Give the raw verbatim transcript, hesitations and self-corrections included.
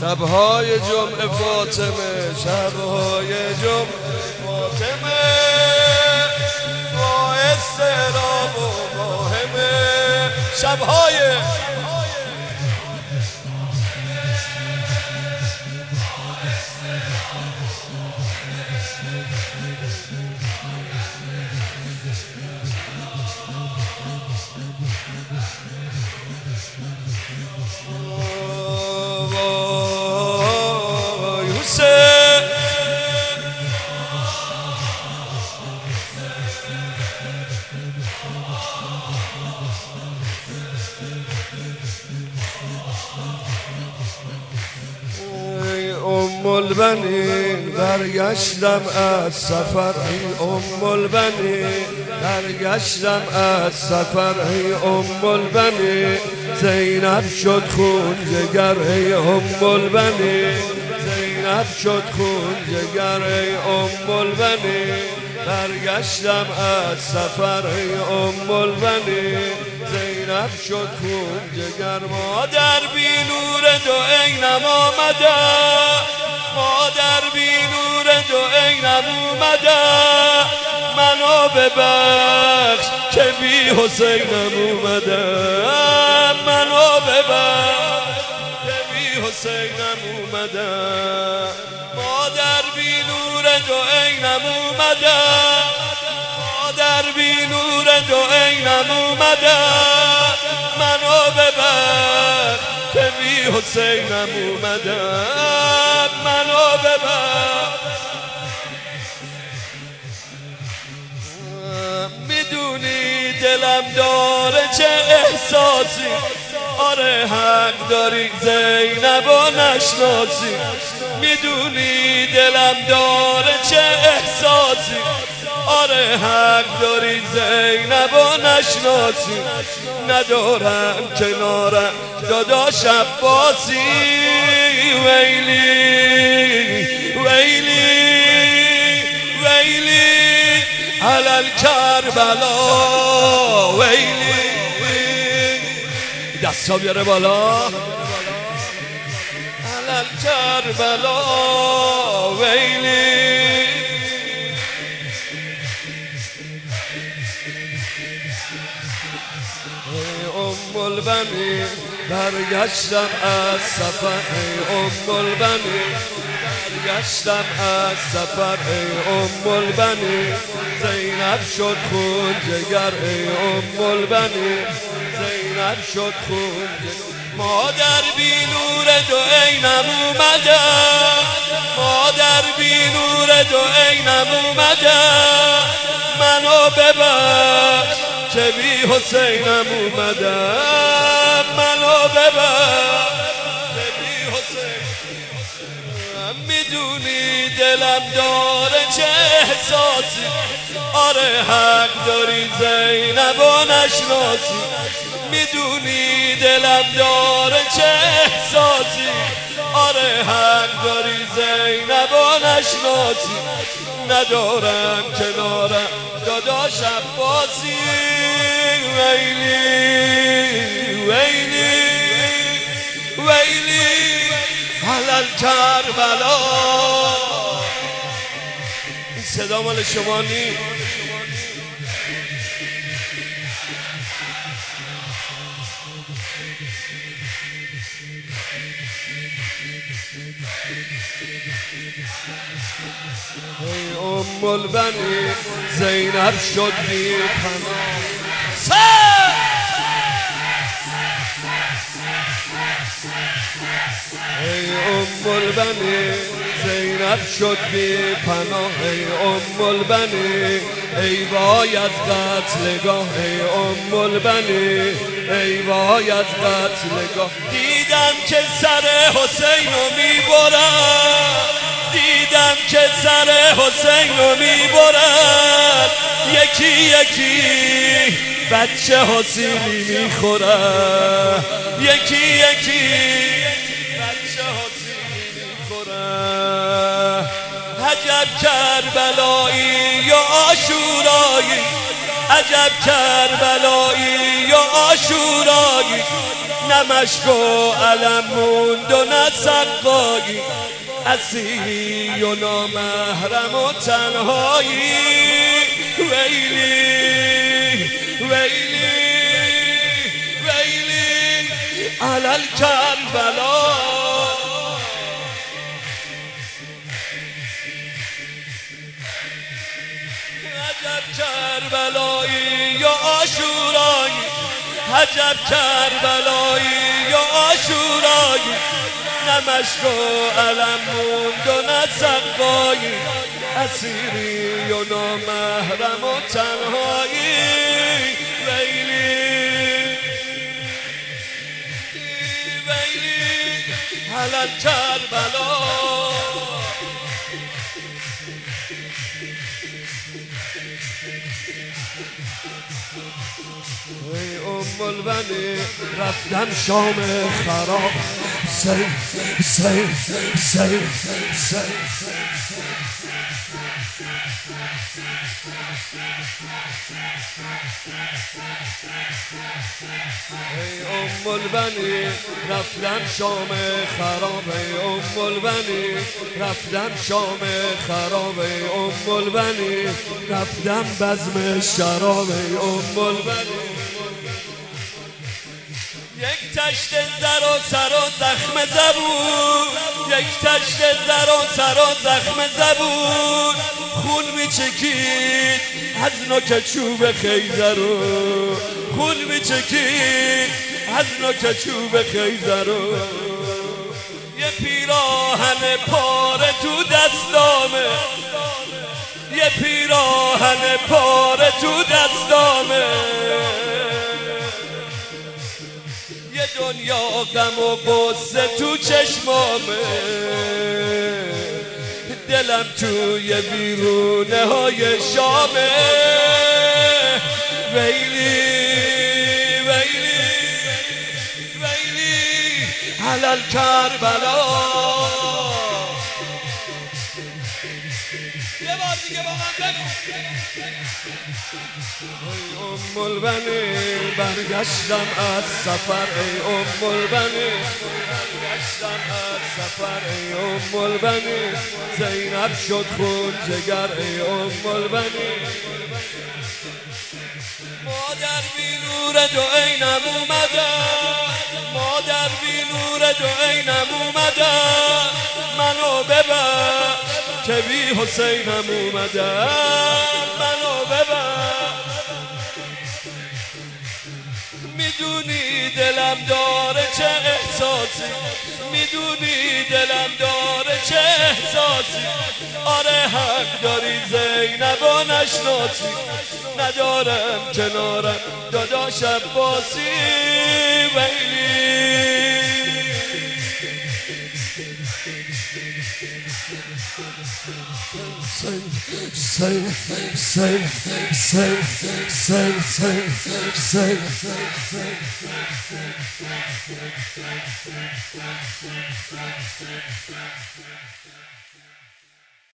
شبهای جمعه فاطمه، شبهای جمعه فاطمه با استراب و واهمه، شبهای ام البنین برگشتم از سفر، ای ام البنین برگشتم از سفر، ای ام البنین زینب شد خون جگر، ای ام البنین زینب شد خون جگر، ای ام البنین برگشتم از سفر، ای ام البنین زینب شد خون جگر. مادر بی نور دو عینم آمده، مادر بی نور دو عینم اومده، منو ببخش که بی حسینم اومده، منو ببخش که بی حسینم اومده. مادر بی نور دو عینم اومده، مادر بی نور دو عینم اومده، منو ببخش که بی حسینم اومده، منو ببخش. میدونی دلم داره چه احساسی، آره حق داری زینب و نشناسی، میدونی دلم داره چه احساسی، آره حق داری زینب و نشناسی. ندارم کنارم داداش عباسی، ویلی ویلی ویلی علل کربلا، ویلی دستا بیاره بالا، علل کربلا ویلی. ام البنین برگشتم از سفر، ای ام البنین برگشتم از سفر، ای ام البنین زینب شد خون جگر، ای ام البنین زینب شد خون جگر. مادر بی نور دو عینم اومده، مادر بی نور دو عینم اومده، منو ببخش که بی حسینم اومده، منو ببخش که بی حسینم. میدونی دلم داره چه احساسی، آره حق داری زینب و نشناسی، میدونی دلم داره چه احساسی، آره حق داری زینب و نشناسی. ندارم کنارم داداش عباسی، ویلی ویلی ویلی علل کربلا. این صدا مال شما نیست. ای ام البنین زینب شد بی پناه، ای ام البنین زینب شد بی پناه، ای ام البنین ای وای از قتلگاه، ای ام البنین ای وای از قتلگاه. دیدم که سر حسینو میبرن، دیدم که سر حسینو میبرن، یکی یکی بچه حسینی میخورن، یکی یکی بچه حسینی میخورن. عجب کربلایی یا عاشورایی، عجب کربلایی یا عاشورایی، نه مشک و علم موند و نه سقا سقایی اسیری و نامحرم و تنهایی ویلی ویلی ویلی علل کربلا عجب کربلایی یا عاشورایی عجب کربلایی یا عاشورایی نه مشک و علم موند و نه سقایی اسیری و نامحرم و تنهایی ویلی ویلی علل کربلا ای ام البنی رفتم شام خراب سیر سیر سیر سیر ای ام البنی رفتم شام خراب ای ام البنی رفتم شام خراب ای ام البنی رفتم بزم شراب ای ام البنی یک تشت زر و سر و زخم زبون یک تشت زر و سر و زخم زبون خون میچکید از نوک چوب خیزرو خون میچکید از نوک چوب خیزرو یه پیراهن پاره تو دستامه یه پیراهن پاره تو دستامه یه دنیا غم و غصه تو چشمامه دلم توی بیرونه های شامه ویلی ویلی ویلی علل کربلا یه بار دیگه با من بگو ای ام البنی برگشتم از سفر ای ام البنی برگشتم از سفر ای ام البنی زینب شد خون جگر ای ام البنی مادر بی نور دو عینم اومده مادر بی نور دو عینم اومده منو ببر که بی حسینم اومده منو ببر میدونی دلم داره چه احساسی میدونی دلم داره چه احساسی آره حق داری زینب و نشناسی ندارم کنارم داداش عباسی ویلی Sing, sing, sing, sing, sing, sing, sing.